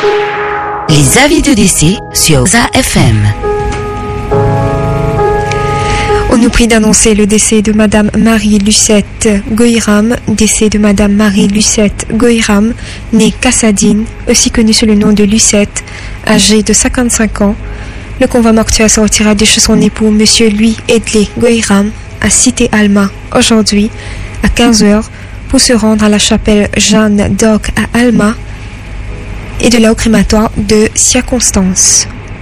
Les avis de décès sur Waza FM. On nous prie d'annoncer le décès de Madame Marie-Lucette Goïram, décès de Madame Marie-Lucette Goïram, née Kassadine, aussi connue sous le nom de Lucette, âgée de 55 ans. Le convoi mortuaire sortira de chez son époux, Monsieur Louis Edley Goïram, à Cité Alma, aujourd'hui, à 15h, pour se rendre à la chapelle Jeanne d'Arc à Alma, et de là au crématoire de Circonstance.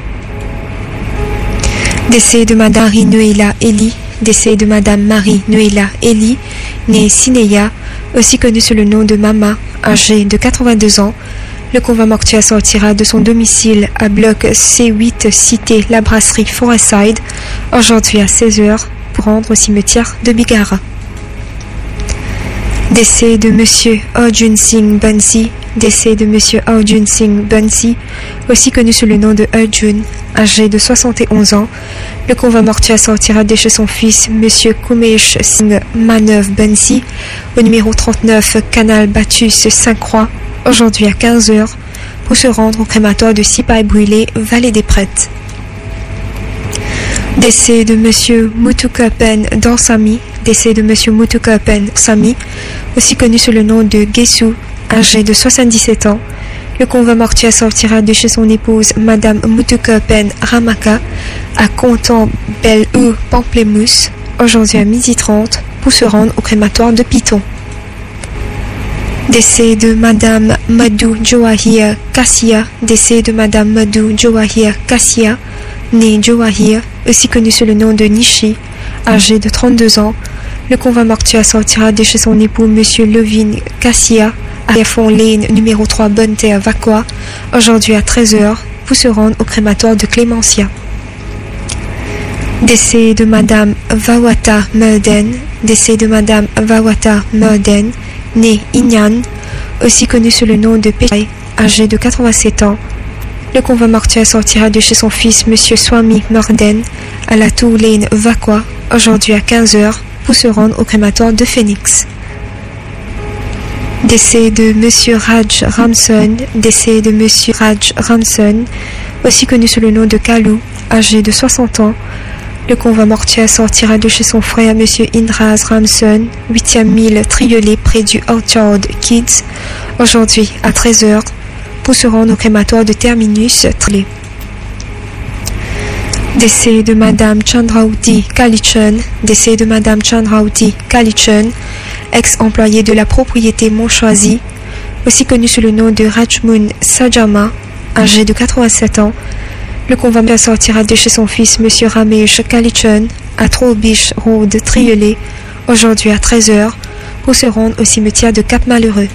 Décès de Madame Marie-Noëlla Elie, décès de Madame Marie-Noëlla Elie, née Sinéa, aussi connue sous le nom de Mama, âgée de 82 ans. Le convoi mortuaire sortira de son domicile à bloc C8, cité La Brasserie Forestside, aujourd'hui à 16h, pour rendre au cimetière de Bigara. Décès de Monsieur Arjun Singh Bansi, décès de Monsieur Arjun Singh Bansi, aussi connu sous le nom de Arjun, âgé de 71 ans. Le convoi mortuaire sortira de chez son fils, Monsieur Kumesh Singh Manev Bansi, au numéro 39, canal Bathus Saint-Croix, aujourd'hui à 15h, pour se rendre au crématoire de Sipaï Brûlé, Vallée des Prêtres. Décès de Monsieur Mutukapen Dansami, décès de Monsieur Mutukapen Dansami, aussi connu sous le nom de Gesu, âgé de 77 ans. Le convoi mortuaire sortira de chez son épouse, Madame Mutukapen Ramaka, à Compton Belle-Eau Pamplemousse, aujourd'hui à 12h30, pour se rendre au crématoire de Piton. Décès de Madame Madou Jawahir Kassia, décès de Madame Madou Jawahir Kassia, née Jawahir, aussi connue sous le nom de Nishi, âgée de 32 ans. Le convoi mortuaire sortira de chez son époux, Monsieur Levin Kassia, à Fond Lane, numéro 3, Bonne Terre, Vaqua, aujourd'hui à 13h, pour se rendre au crématoire de Clémentia. Décès de Madame Vawata Merden, décès de Madame Vawata Merden, née Inyan, aussi connue sous le nom de Péchaï, âgée de 87 ans. Le convoi mortuaire sortira de chez son fils, Monsieur Swami Merden, à la Tour Lane, Vaqua, aujourd'hui à 15h, pour se rendre au crématoire de Phoenix. Décès de Monsieur Raj Ramson, décès de Monsieur Raj Ramson, aussi connu sous le nom de Kalou, âgé de 60 ans. Le convoi mortuaire sortira de chez son frère Monsieur Indraz Ramson, 8e mille Triolet près du Orchard Kids, aujourd'hui à 13h, pour se rendre au crématoire de Terminus Triolet. Décès de Madame Chandrauti Kalichan, décès de Madame Chandrauti Kalichan, ex-employée de la propriété Montchoisy, aussi connue sous le nom de Rajmun Sajama, âgé de 87 ans. Le convoi sortira de chez son fils, Monsieur Ramesh Kalichan, à Trobish Road, Triolet, aujourd'hui à 13h, pour se rendre au cimetière de Cap-Malheureux.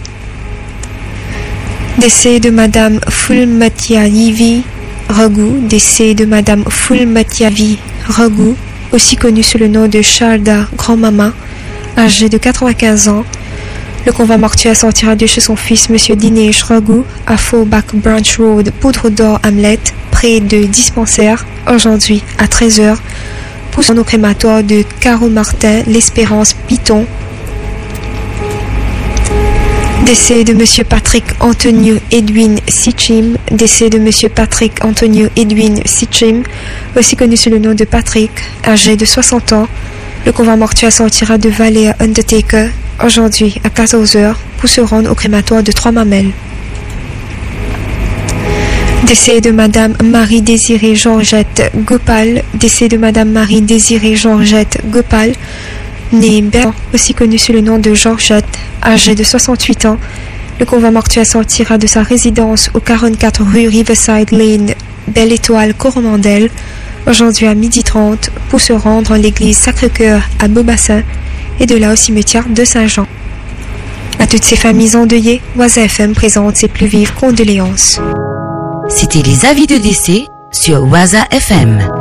Décès de Madame Fulmatiavi Raghu, décès de Madame Fulmatiavi Raghu, aussi connue sous le nom de Sharda Grand-Mama, âgée de 95 ans. Le convoi mortuaire sortira de chez son fils, Monsieur Dinesh Raghu, à Fauback Branch Road, Poudre d'Or, Hamlet, près de Dispensaire, aujourd'hui à 13h, pour son crématoire de Caro Martin, l'Espérance, Piton. Décès de Monsieur Patrick Antonio Edwin Sitchim, décès de Monsieur Patrick Antonio Edwin Sitchim, aussi connu sous le nom de Patrick, âgé de 60 ans. Le convoi mortuaire sortira de Valère Undertaker, aujourd'hui à 14h, pour se rendre au crématoire de Trois-Mamelles. Décès de Madame Marie-Désirée Georgette Gopal, décès de Madame Marie-Désirée Georgette Gopal, née Bertrand, aussi connue sous le nom de Georgette, âgée de 68 ans. Le convoi mortuaire sortira de sa résidence au 44 rue Riverside Lane, Belle Étoile, Coromandel, aujourd'hui à 12h30, pour se rendre à l'église Sacré-Cœur à Beaubassin et de là au cimetière de Saint-Jean. À toutes ces familles endeuillées, Waza FM présente ses plus vives condoléances. C'était les avis de décès sur Waza FM.